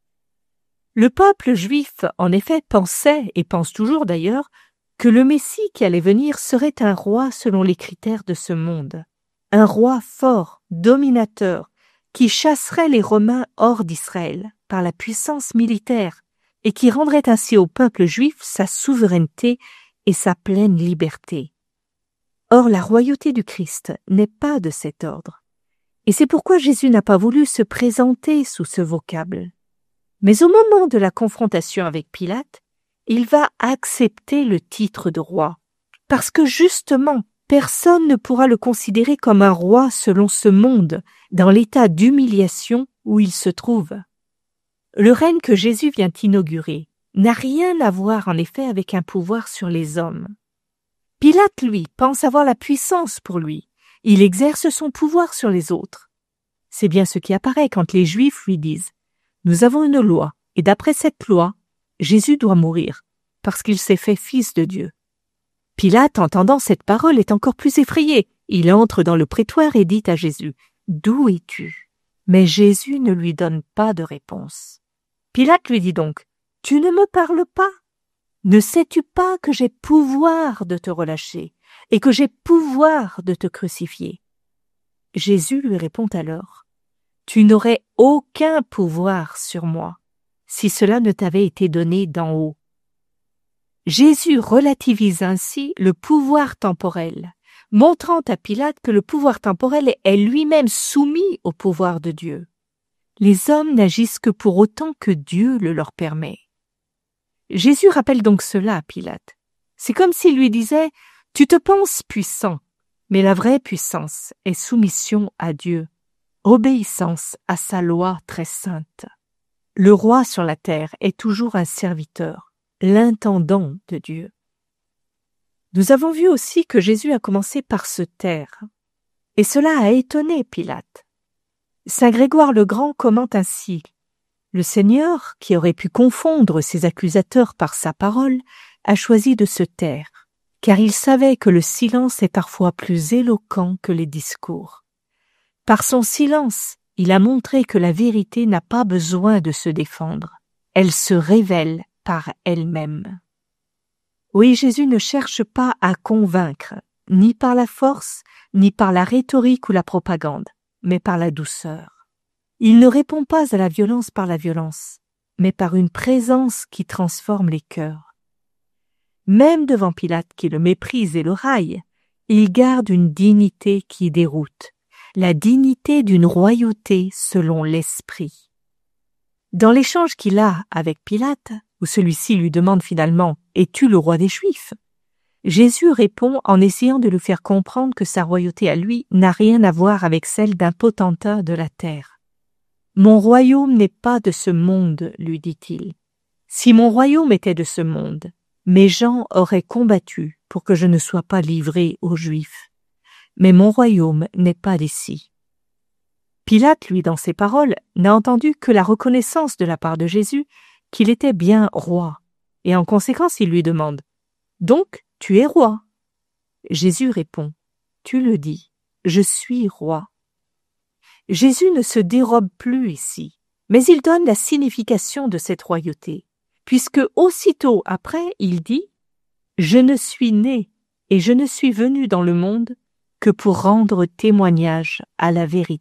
Le peuple juif, en effet, pensait, et pense toujours d'ailleurs, que le Messie qui allait venir serait un roi selon les critères de ce monde. Un roi fort, dominateur, qui chasserait les Romains hors d'Israël par la puissance militaire et qui rendrait ainsi au peuple juif sa souveraineté et sa pleine liberté. Or, la royauté du Christ n'est pas de cet ordre. Et c'est pourquoi Jésus n'a pas voulu se présenter sous ce vocable. Mais au moment de la confrontation avec Pilate, il va accepter le titre de roi, parce que justement, personne ne pourra le considérer comme un roi selon ce monde, dans l'état d'humiliation où il se trouve. Le règne que Jésus vient inaugurer n'a rien à voir en effet avec un pouvoir sur les hommes. Pilate, lui, pense avoir la puissance pour lui. Il exerce son pouvoir sur les autres. C'est bien ce qui apparaît quand les Juifs lui disent « Nous avons une loi, et d'après cette loi, Jésus doit mourir, parce qu'il s'est fait fils de Dieu. » Pilate, entendant cette parole, est encore plus effrayé. Il entre dans le prétoire et dit à Jésus « D'où es-tu » Mais Jésus ne lui donne pas de réponse. Pilate lui dit donc « Tu ne me parles pas? Ne sais-tu pas que j'ai pouvoir de te relâcher et que j'ai pouvoir de te crucifier ?» Jésus lui répond alors « Tu n'aurais aucun pouvoir sur moi si cela ne t'avait été donné d'en haut. » Jésus relativise ainsi le pouvoir temporel, montrant à Pilate que le pouvoir temporel est lui-même soumis au pouvoir de Dieu. Les hommes n'agissent que pour autant que Dieu le leur permet. Jésus rappelle donc cela à Pilate. C'est comme s'il lui disait « Tu te penses puissant, Mais la vraie puissance est soumission à Dieu, obéissance à sa loi très sainte. Le roi sur la terre est toujours un serviteur, l'intendant de Dieu. Nous avons vu aussi que Jésus a commencé par se taire, et cela a étonné Pilate. Saint Grégoire le Grand commente ainsi: le Seigneur, qui aurait pu confondre ses accusateurs par sa parole, a choisi de se taire, car il savait que le silence est parfois plus éloquent que les discours. Par son silence, il a montré que la vérité n'a pas besoin de se défendre, elle se révèle par elle-même. Oui, Jésus ne cherche pas à convaincre, ni par la force, ni par la rhétorique ou la propagande, mais par la douceur. Il ne répond pas à la violence par la violence, mais par une présence qui transforme les cœurs. Même devant Pilate qui le méprise et le raille, il garde une dignité qui déroute, la dignité d'une royauté selon l'esprit. Dans l'échange qu'il a avec Pilate, où celui-ci lui demande finalement « Es-tu le roi des Juifs ?», Jésus répond en essayant de lui faire comprendre que sa royauté à lui n'a rien à voir avec celle d'un potentat de la terre. « Mon royaume n'est pas de ce monde, lui dit-il. Si mon royaume était de ce monde, mes gens auraient combattu pour que je ne sois pas livré aux Juifs. Mais mon royaume n'est pas d'ici. » Pilate, lui, dans ses paroles, n'a entendu que la reconnaissance de la part de Jésus qu'il était bien roi, et en conséquence il lui demande « Donc, tu es roi ?» Jésus répond « Tu le dis, je suis roi. » Jésus ne se dérobe plus ici, mais il donne la signification de cette royauté, puisque aussitôt après il dit « Je ne suis né et je ne suis venu dans le monde que pour rendre témoignage à la vérité. »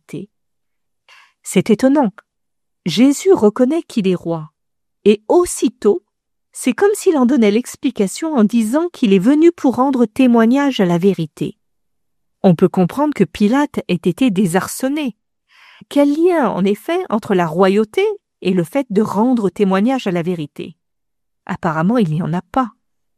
C'est étonnant. Jésus reconnaît qu'il est roi, et aussitôt, c'est comme s'il en donnait l'explication en disant qu'il est venu pour rendre témoignage à la vérité. On peut comprendre que Pilate ait été désarçonné. Quel lien, en effet, entre la royauté et le fait de rendre témoignage à la vérité? Apparemment, il n'y en a pas.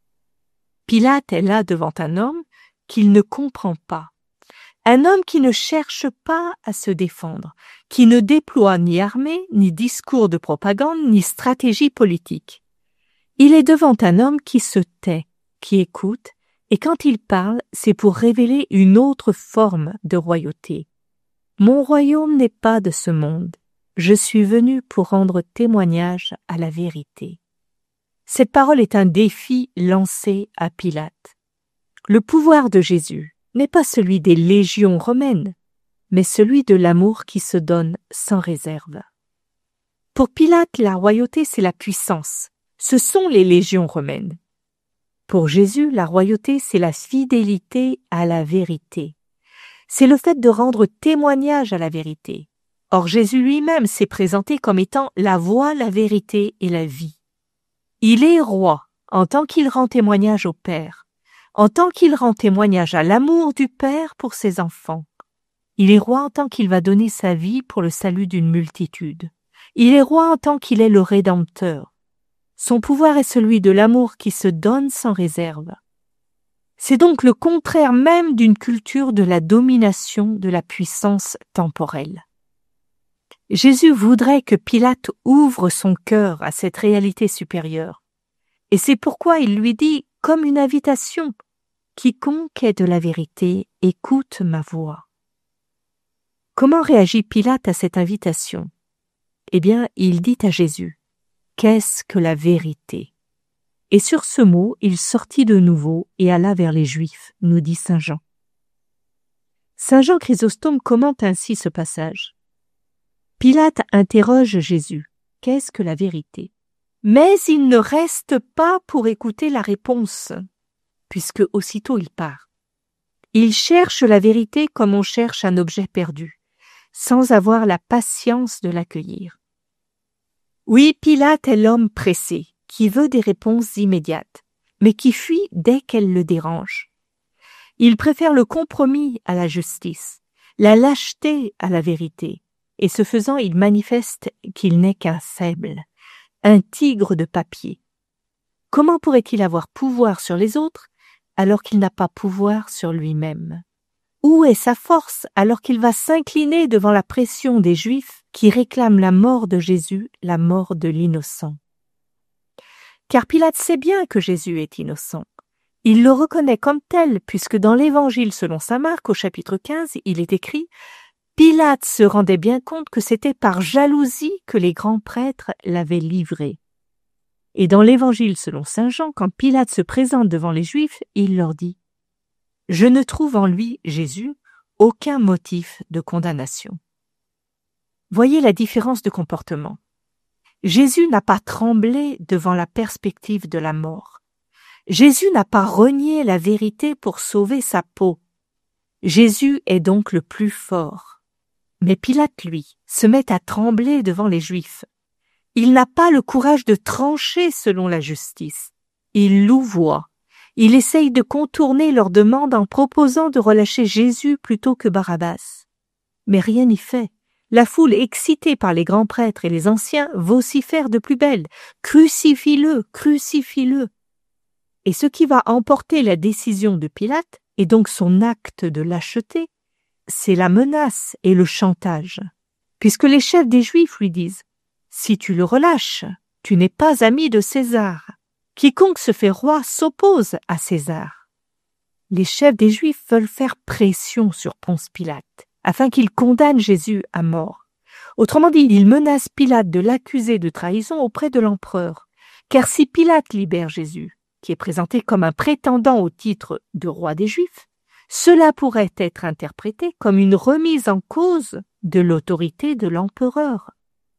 Pilate est là devant un homme qu'il ne comprend pas. Un homme qui ne cherche pas à se défendre, qui ne déploie ni armée, ni discours de propagande, ni stratégie politique. Il est devant un homme qui se tait, qui écoute, et quand il parle, c'est pour révéler une autre forme de royauté. Mon royaume n'est pas de ce monde. Je suis venu pour rendre témoignage à la vérité. Cette parole est un défi lancé à Pilate. Le pouvoir de Jésus n'est pas celui des légions romaines, mais celui de l'amour qui se donne sans réserve. Pour Pilate, la royauté, c'est la puissance. Ce sont les légions romaines. Pour Jésus, la royauté, c'est la fidélité à la vérité. C'est le fait de rendre témoignage à la vérité. Or, Jésus lui-même s'est présenté comme étant la voie, la vérité et la vie. Il est roi en tant qu'il rend témoignage au Père, en tant qu'il rend témoignage à l'amour du Père pour ses enfants. Il est roi en tant qu'il va donner sa vie pour le salut d'une multitude. Il est roi en tant qu'il est le Rédempteur. Son pouvoir est celui de l'amour qui se donne sans réserve. C'est donc le contraire même d'une culture de la domination de la puissance temporelle. Jésus voudrait que Pilate ouvre son cœur à cette réalité supérieure. Et c'est pourquoi il lui dit, comme une invitation, « Quiconque est de la vérité, écoute ma voix. » Comment réagit Pilate à cette invitation? Eh bien, il dit à Jésus, « Qu'est-ce que la vérité ?» Et sur ce mot, il sortit de nouveau et alla vers les Juifs, nous dit saint Jean. Saint Jean Chrysostome commente ainsi ce passage. Pilate interroge Jésus, « Qu'est-ce que la vérité ?» Mais il ne reste pas pour écouter la réponse, puisque aussitôt il part. Il cherche la vérité comme on cherche un objet perdu, sans avoir la patience de l'accueillir. Oui, Pilate est l'homme pressé, qui veut des réponses immédiates, mais qui fuit dès qu'elles le dérangent. Il préfère le compromis à la justice, la lâcheté à la vérité, et ce faisant, il manifeste qu'il n'est qu'un faible, un tigre de papier. Comment pourrait-il avoir pouvoir sur les autres alors qu'il n'a pas pouvoir sur lui-même? Où est sa force alors qu'il va s'incliner devant la pression des Juifs qui réclament la mort de Jésus, la mort de l'innocent? Car Pilate sait bien que Jésus est innocent. Il le reconnaît comme tel, puisque dans l'Évangile selon saint Marc, au chapitre quinze, il est écrit « Pilate se rendait bien compte que c'était par jalousie que les grands prêtres l'avaient livré. » Et dans l'Évangile selon saint Jean, quand Pilate se présente devant les Juifs, il leur dit « Je ne trouve en lui, Jésus, aucun motif de condamnation. » Voyez la différence de comportement. Jésus n'a pas tremblé devant la perspective de la mort. Jésus n'a pas renié la vérité pour sauver sa peau. Jésus est donc le plus fort. Mais Pilate, lui, se met à trembler devant les Juifs. Il n'a pas le courage de trancher selon la justice. Il louvoie. Il essaye de contourner leur demande en proposant de relâcher Jésus plutôt que Barabbas. Mais rien n'y fait. La foule, excitée par les grands prêtres et les anciens, vocifère de plus belle. « Crucifie-le, crucifie-le » Et ce qui va emporter la décision de Pilate, et donc son acte de lâcheté, c'est la menace et le chantage. Puisque les chefs des Juifs lui disent « Si tu le relâches, tu n'es pas ami de César. Quiconque se fait roi s'oppose à César. » Les chefs des Juifs veulent faire pression sur Ponce Pilate, afin qu'il condamne Jésus à mort. Autrement dit, ils menacent Pilate de l'accuser de trahison auprès de l'empereur. Car si Pilate libère Jésus, qui est présenté comme un prétendant au titre de roi des Juifs, cela pourrait être interprété comme une remise en cause de l'autorité de l'empereur.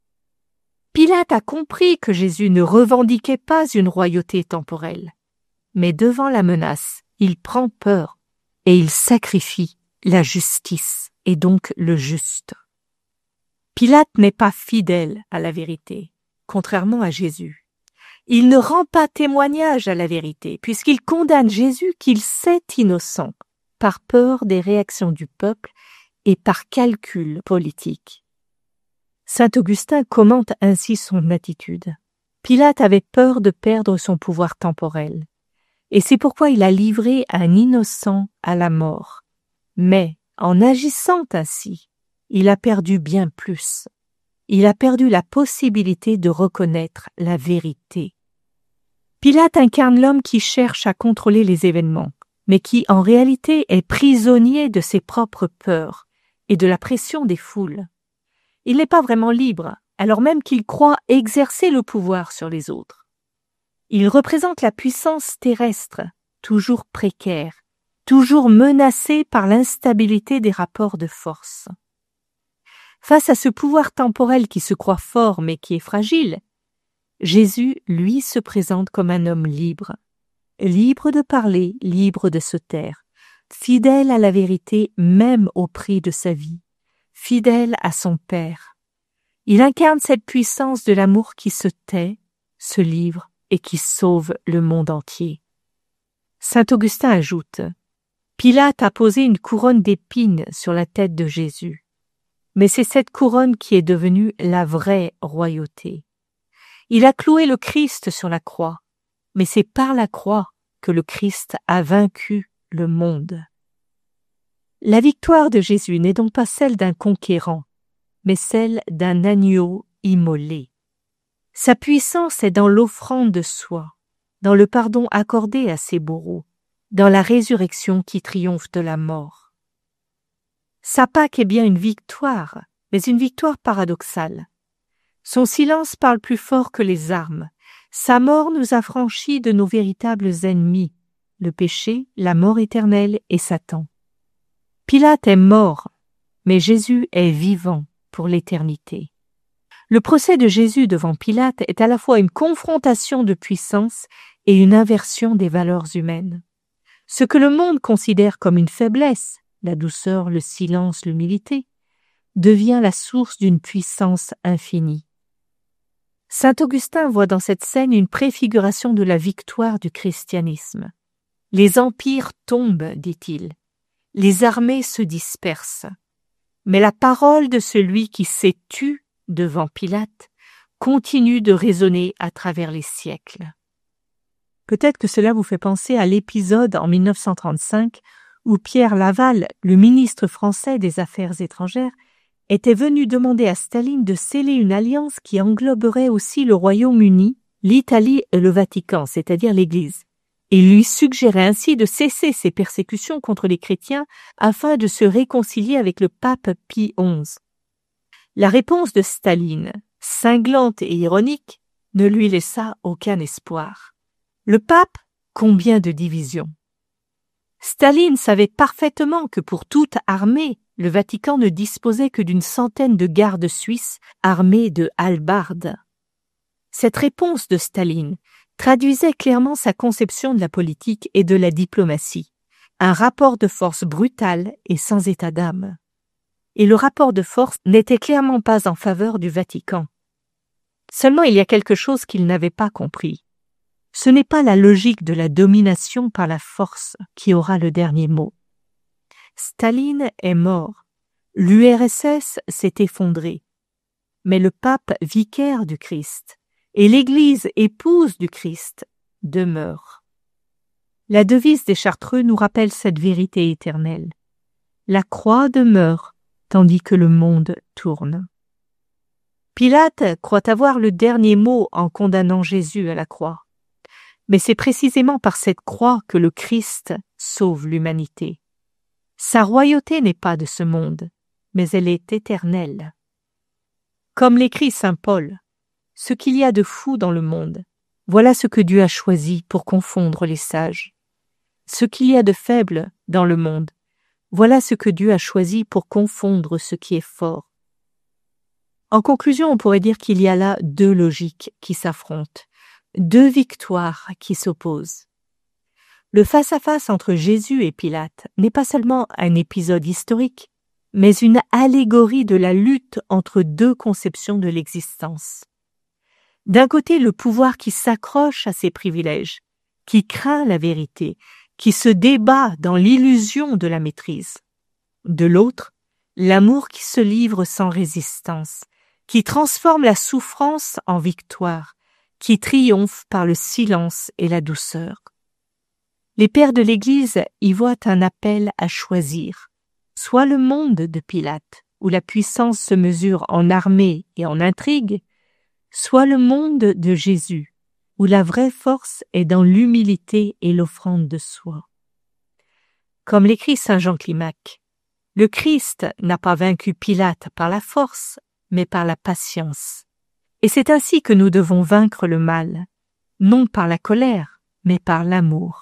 Pilate a compris que Jésus ne revendiquait pas une royauté temporelle, mais devant la menace, il prend peur et il sacrifie la justice et donc le juste. Pilate n'est pas fidèle à la vérité, contrairement à Jésus. Il ne rend pas témoignage à la vérité, puisqu'il condamne Jésus qu'il sait innocent, par peur des réactions du peuple et par calcul politique. Saint Augustin commente ainsi son attitude. Pilate avait peur de perdre son pouvoir temporel, et c'est pourquoi il a livré un innocent à la mort. Mais, en agissant ainsi, il a perdu bien plus. Il a perdu la possibilité de reconnaître la vérité. Pilate incarne l'homme qui cherche à contrôler les événements, mais qui en réalité est prisonnier de ses propres peurs et de la pression des foules. Il n'est pas vraiment libre, alors même qu'il croit exercer le pouvoir sur les autres. Il représente la puissance terrestre, toujours précaire, toujours menacée par l'instabilité des rapports de force. Face à ce pouvoir temporel qui se croit fort mais qui est fragile, Jésus, lui, se présente comme un homme libre, libre de parler, libre de se taire, fidèle à la vérité même au prix de sa vie, fidèle à son Père. Il incarne cette puissance de l'amour qui se tait, se livre et qui sauve le monde entier. Saint Augustin ajoute « Pilate a posé une couronne d'épines sur la tête de Jésus, mais c'est cette couronne qui est devenue la vraie royauté. Il a cloué le Christ sur la croix, mais c'est par la croix que le Christ a vaincu le monde. » La victoire de Jésus n'est donc pas celle d'un conquérant, mais celle d'un agneau immolé. Sa puissance est dans l'offrande de soi, dans le pardon accordé à ses bourreaux, dans la résurrection qui triomphe de la mort. Sa Pâque est bien une victoire, mais une victoire paradoxale. Son silence parle plus fort que les armes. Sa mort nous a franchis de nos véritables ennemis, le péché, la mort éternelle et Satan. Pilate est mort, mais Jésus est vivant pour l'éternité. Le procès de Jésus devant Pilate est à la fois une confrontation de puissance et une inversion des valeurs humaines. Ce que le monde considère comme une faiblesse, la douceur, le silence, l'humilité, devient la source d'une puissance infinie. Saint Augustin voit dans cette scène une préfiguration de la victoire du christianisme. Les empires tombent, dit-il, les armées se dispersent, mais la parole de celui qui s'est tu devant Pilate continue de résonner à travers les siècles. Peut-être que cela vous fait penser à l'épisode en mille neuf cent trente-cinq où Pierre Laval, le ministre français des Affaires étrangères, était venu demander à Staline de sceller une alliance qui engloberait aussi le Royaume-Uni, l'Italie et le Vatican, c'est-à-dire l'Église. Et lui suggérait ainsi de cesser ses persécutions contre les chrétiens afin de se réconcilier avec le pape Pie onze. La réponse de Staline, cinglante et ironique, ne lui laissa aucun espoir. Le pape, combien de divisions? Staline savait parfaitement que pour toute armée, le Vatican ne disposait que d'une centaine de gardes suisses armés de hallebardes. Cette réponse de Staline traduisait clairement sa conception de la politique et de la diplomatie, un rapport de force brutal et sans état d'âme. Et le rapport de force n'était clairement pas en faveur du Vatican. Seulement il y a quelque chose qu'il n'avait pas compris. Ce n'est pas la logique de la domination par la force qui aura le dernier mot. Staline est mort, l'U R S S s'est effondré, mais le pape vicaire du Christ et l'Église épouse du Christ demeurent. La devise des Chartreux nous rappelle cette vérité éternelle. La croix demeure tandis que le monde tourne. Pilate croit avoir le dernier mot en condamnant Jésus à la croix. Mais c'est précisément par cette croix que le Christ sauve l'humanité. Sa royauté n'est pas de ce monde, mais elle est éternelle. Comme l'écrit saint Paul, ce qu'il y a de fou dans le monde, voilà ce que Dieu a choisi pour confondre les sages. Ce qu'il y a de faible dans le monde, voilà ce que Dieu a choisi pour confondre ce qui est fort. En conclusion, on pourrait dire qu'il y a là deux logiques qui s'affrontent. Deux victoires qui s'opposent. Le face-à-face entre Jésus et Pilate n'est pas seulement un épisode historique, mais une allégorie de la lutte entre deux conceptions de l'existence. D'un côté, le pouvoir qui s'accroche à ses privilèges, qui craint la vérité, qui se débat dans l'illusion de la maîtrise. De l'autre, l'amour qui se livre sans résistance, qui transforme la souffrance en victoire, qui triomphe par le silence et la douceur. Les pères de l'Église y voient un appel à choisir, soit le monde de Pilate, où la puissance se mesure en armée et en intrigue, soit le monde de Jésus, où la vraie force est dans l'humilité et l'offrande de soi. Comme l'écrit saint Jean Climac, le Christ n'a pas vaincu Pilate par la force, mais par la patience. Et c'est ainsi que nous devons vaincre le mal, non par la colère, mais par l'amour.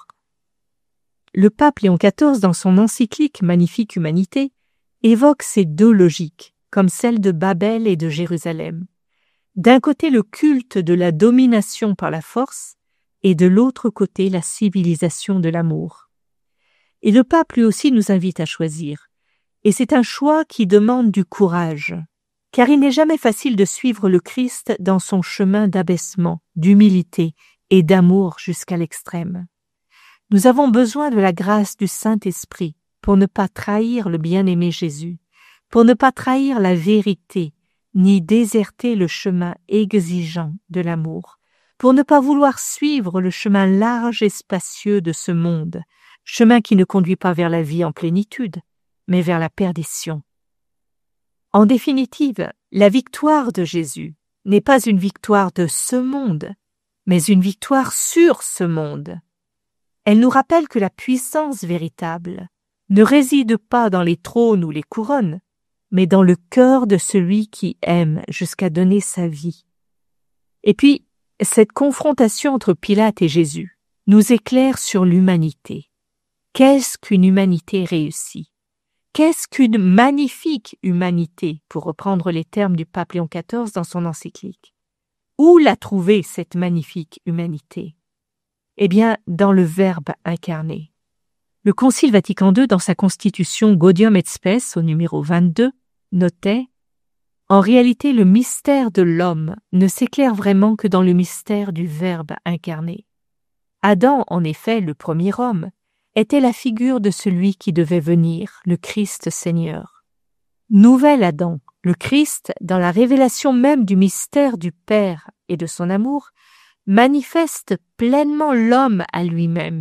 Le pape Léon quatorze, dans son encyclique Magnifique Humanité, évoque ces deux logiques, comme celle de Babel et de Jérusalem. D'un côté le culte de la domination par la force, et de l'autre côté la civilisation de l'amour. Et le pape lui aussi nous invite à choisir, et c'est un choix qui demande du courage. Car il n'est jamais facile de suivre le Christ dans son chemin d'abaissement, d'humilité et d'amour jusqu'à l'extrême. Nous avons besoin de la grâce du Saint-Esprit pour ne pas trahir le bien-aimé Jésus, pour ne pas trahir la vérité, ni déserter le chemin exigeant de l'amour, pour ne pas vouloir suivre le chemin large et spacieux de ce monde, chemin qui ne conduit pas vers la vie en plénitude, mais vers la perdition. En définitive, la victoire de Jésus n'est pas une victoire de ce monde, mais une victoire sur ce monde. Elle nous rappelle que la puissance véritable ne réside pas dans les trônes ou les couronnes, mais dans le cœur de celui qui aime jusqu'à donner sa vie. Et puis, cette confrontation entre Pilate et Jésus nous éclaire sur l'humanité. Qu'est-ce qu'une humanité réussie? Qu'est-ce qu'une magnifique humanité, pour reprendre les termes du pape Léon quatorze dans son encyclique? Où l'a trouvée cette magnifique humanité? Eh bien, dans le Verbe incarné. Le Concile Vatican deux, dans sa constitution Gaudium et Spes, au numéro vingt-deux, notait « En réalité, le mystère de l'homme ne s'éclaire vraiment que dans le mystère du Verbe incarné. Adam, en effet, le premier homme, était la figure de celui qui devait venir, le Christ Seigneur. Nouvel Adam, le Christ, dans la révélation même du mystère du Père et de son amour, manifeste pleinement l'homme à lui-même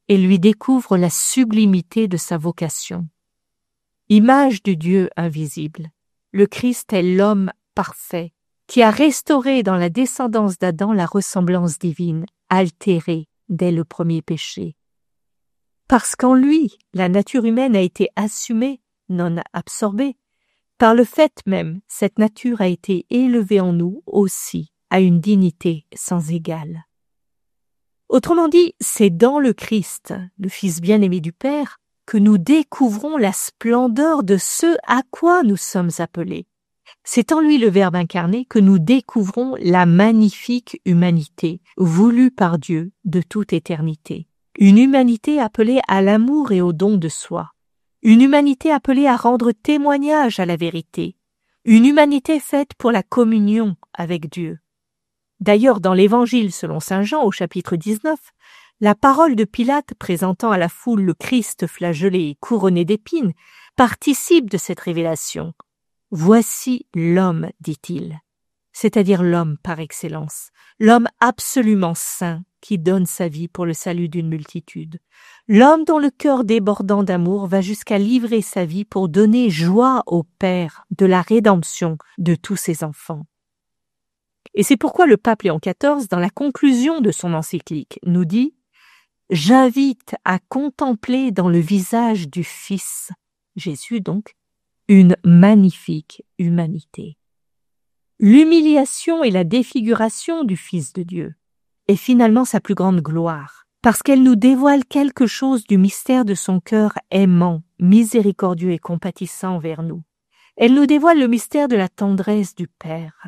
et lui découvre la sublimité de sa vocation. Image du Dieu invisible, le Christ est l'homme parfait qui a restauré dans la descendance d'Adam la ressemblance divine, altérée dès le premier péché. Parce qu'en lui, la nature humaine a été assumée, non absorbée. Par le fait même, cette nature a été élevée en nous aussi à une dignité sans égale. Autrement dit, c'est dans le Christ, le Fils bien-aimé du Père, que nous découvrons la splendeur de ce à quoi nous sommes appelés. C'est en lui le Verbe incarné que nous découvrons la magnifique humanité voulue par Dieu de toute éternité. Une humanité appelée à l'amour et au don de soi. Une humanité appelée à rendre témoignage à la vérité. Une humanité faite pour la communion avec Dieu. D'ailleurs, dans l'Évangile selon saint Jean au chapitre dix-neuf, la parole de Pilate présentant à la foule le Christ flagellé et couronné d'épines participe de cette révélation. « Voici l'homme, dit-il, c'est-à-dire l'homme par excellence, l'homme absolument saint qui donne sa vie pour le salut d'une multitude, l'homme dont le cœur débordant d'amour va jusqu'à livrer sa vie pour donner joie au Père de la rédemption de tous ses enfants. » Et c'est pourquoi le pape Léon quatorze, dans la conclusion de son encyclique, nous dit « J'invite à contempler dans le visage du Fils, Jésus donc, une magnifique humanité. » L'humiliation et la défiguration du Fils de Dieu est finalement sa plus grande gloire, parce qu'elle nous dévoile quelque chose du mystère de son cœur aimant, miséricordieux et compatissant vers nous. Elle nous dévoile le mystère de la tendresse du Père.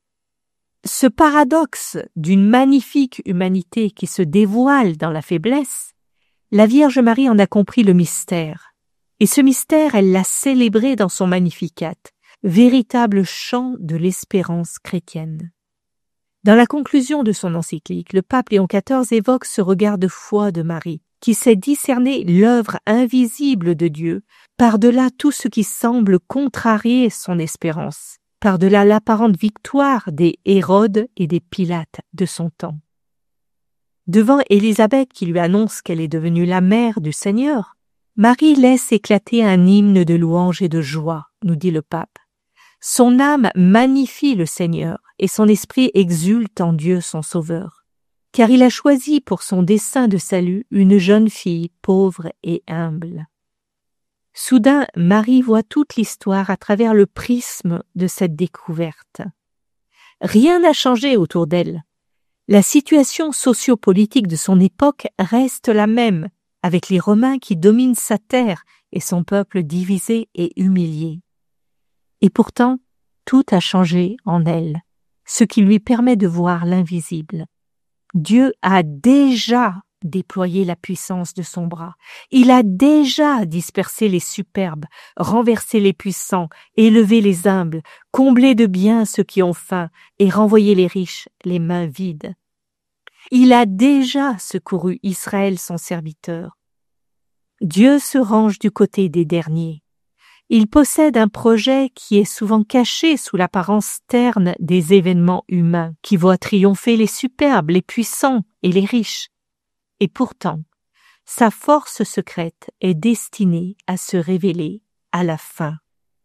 Ce paradoxe d'une magnifique humanité qui se dévoile dans la faiblesse, la Vierge Marie en a compris le mystère. Et ce mystère, elle l'a célébré dans son Magnificat, véritable chant de l'espérance chrétienne. Dans la conclusion de son encyclique, le pape Léon quatorze évoque ce regard de foi de Marie, qui sait discerner l'œuvre invisible de Dieu par-delà tout ce qui semble contrarier son espérance, par-delà l'apparente victoire des Hérodes et des Pilates de son temps. Devant Élisabeth qui lui annonce qu'elle est devenue la mère du Seigneur, Marie laisse éclater un hymne de louange et de joie, nous dit le pape. Son âme magnifie le Seigneur et son esprit exulte en Dieu son Sauveur, car il a choisi pour son dessein de salut une jeune fille pauvre et humble. Soudain, Marie voit toute l'histoire à travers le prisme de cette découverte. Rien n'a changé autour d'elle. La situation sociopolitique de son époque reste la même, avec les Romains qui dominent sa terre et son peuple divisé et humilié. Et pourtant, tout a changé en elle, ce qui lui permet de voir l'invisible. Dieu a déjà déployé la puissance de son bras. Il a déjà dispersé les superbes, renversé les puissants, élevé les humbles, comblé de biens ceux qui ont faim et renvoyé les riches les mains vides. Il a déjà secouru Israël son serviteur. Dieu se range du côté des derniers. Il possède un projet qui est souvent caché sous l'apparence terne des événements humains qui voient triompher les superbes, les puissants et les riches. Et pourtant, sa force secrète est destinée à se révéler à la fin.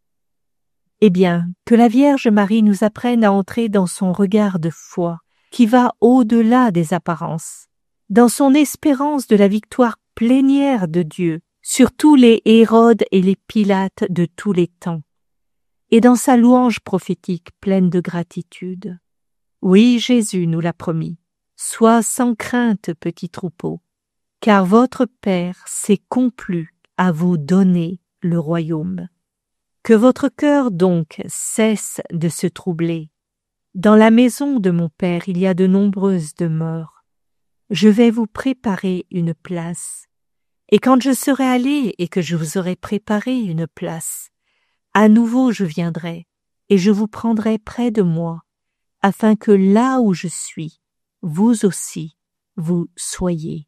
Eh bien, que la Vierge Marie nous apprenne à entrer dans son regard de foi, qui va au-delà des apparences, dans son espérance de la victoire plénière de Dieu sur tous les Hérodes et les Pilates de tous les temps, et dans sa louange prophétique pleine de gratitude. Oui, Jésus nous l'a promis, sois sans crainte, petit troupeau, car votre Père s'est complu à vous donner le royaume. Que votre cœur donc cesse de se troubler. Dans la maison de mon Père, il y a de nombreuses demeures. Je vais vous préparer une place. Et quand je serai allé et que je vous aurai préparé une place, à nouveau je viendrai et je vous prendrai près de moi, afin que là où je suis, vous aussi, vous soyez.